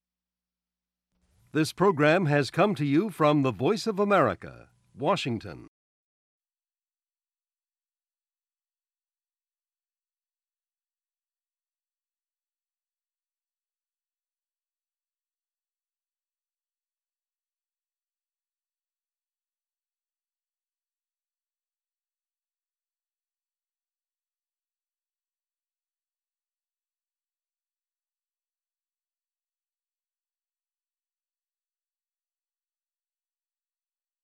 This program has come to you from the Voice of America, Washington.